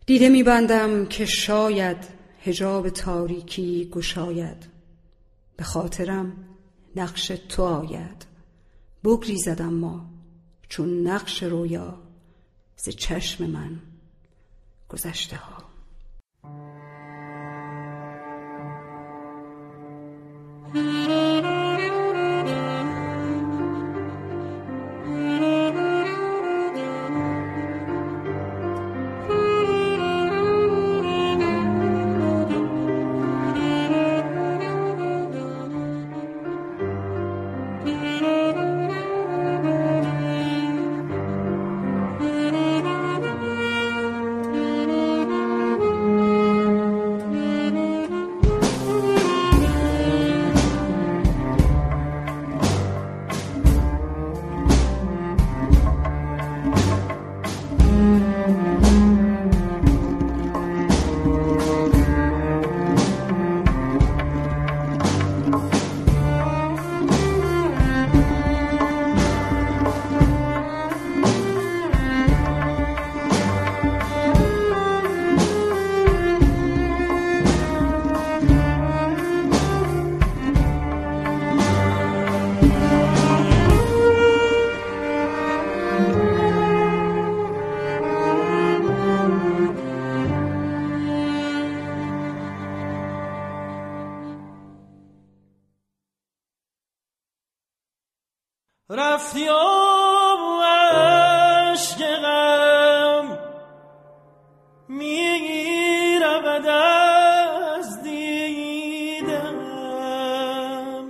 دیده می‌بندم که شاید حجاب تاریکی گشاید، به خاطرم نقش تو آید. بگریزد اما چون نقش رویا ز چشم من گذشته ها. رفتی و عشق غم می‌رود از دیدم،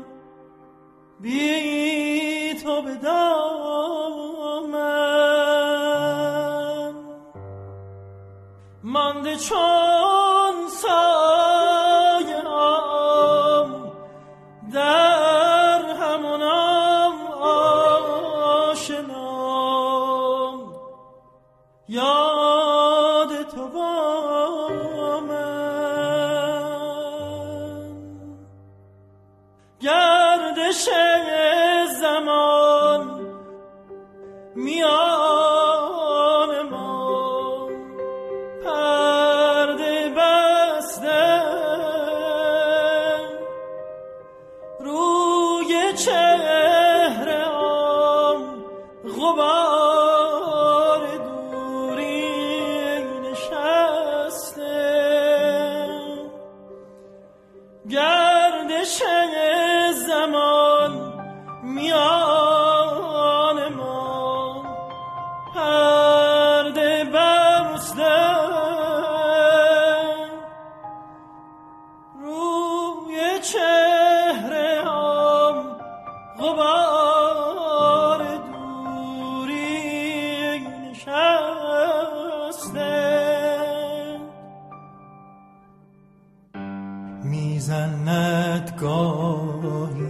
بی تو به دامم مانده چون سایه‌ام در همونم آشنام، یاد تو با من. گردش زمان میان ما پرده بسته، روی چهره‌ام غبار دوری نشسته. گردش زمان میان ما پرده بسته، روی چهره‌ام غبار دوری نشسته. میزند گاهی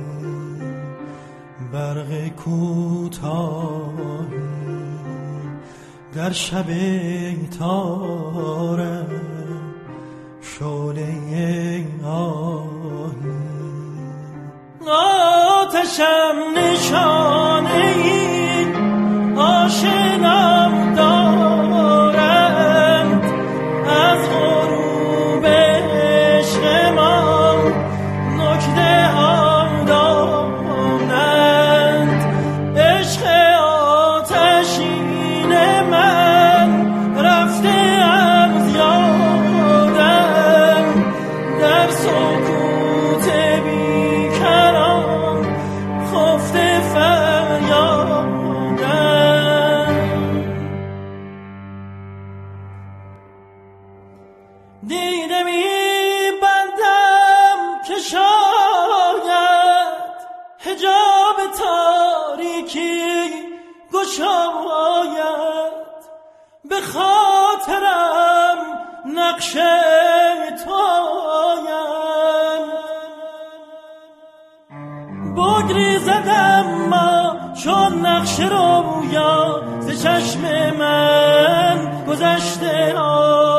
برق کوتاهی در شب تارم، شعله آهی آتشم نشانه ای آشنام دارند، از غروب عشق ما نکته ها دانند. عشق آتشین من رفته از یادم، در سکوت بیکران خفته فریادم. دیده می‌بندم که شاید حجاب تاریکی گشاید، به خاطرم نقش تو آید. بگریزد اما چون نقش رویا ز چشم من گذشته ها.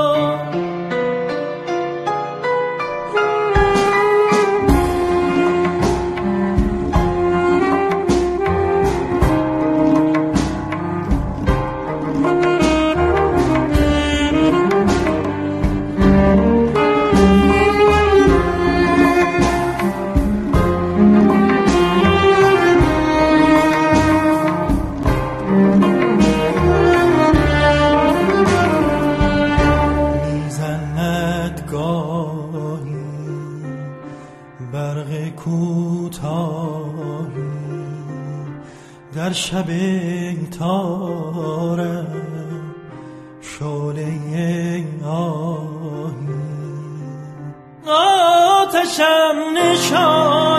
در شب تارم شعله آهی آتشم نشان